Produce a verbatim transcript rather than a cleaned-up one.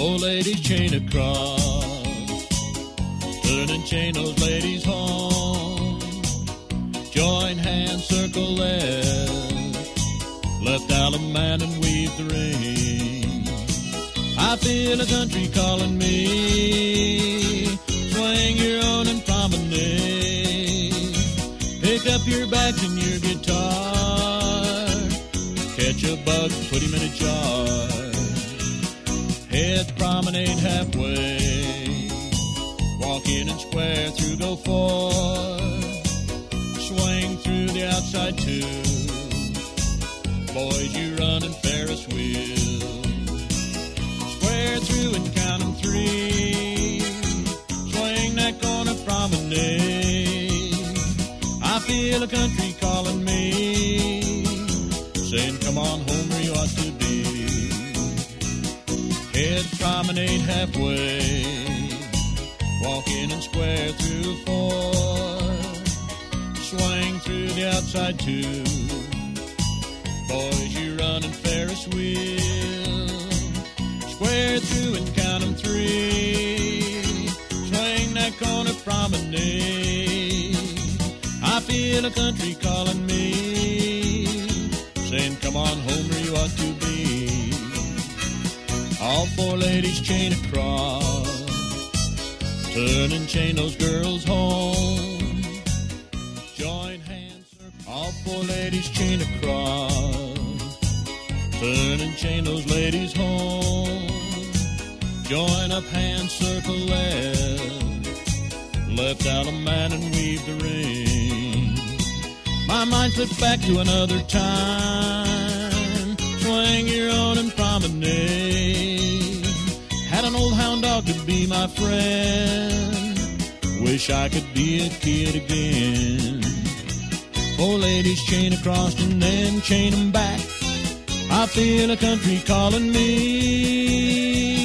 Four ladies chain across, turn and chain those ladies home. Join hands, circle left, left out a man and weave the ring. I feel a country calling me, swing your own and promenade. Pick up your bags and your guitar, catch a bug, put him in a jar. Head the promenade halfway, walk in and square through, go four, swing through the outside two. Boys, you run in Ferris wheel, square through and count them three, swing that corner promenade. I feel a country calling me, saying come on home where you ought to be. Head promenade halfway, walk in and square through four, swing through the outside two. Boys, you run in Ferris wheel, square through and count them three, swing that corner promenade. I feel a country calling me, saying come on home where you ought to be. All four ladies chain across, turn and chain those girls home. Join hands, circle. All four ladies chain across, turn and chain those ladies home. Join up hands, circle left, left out a man and weave the ring. My mind slips back to another time, swing your own and promenade. Had an old hound dog to be my friend, wish I could be a kid again. Four ladies chain across and then chain them back, I feel a country calling me.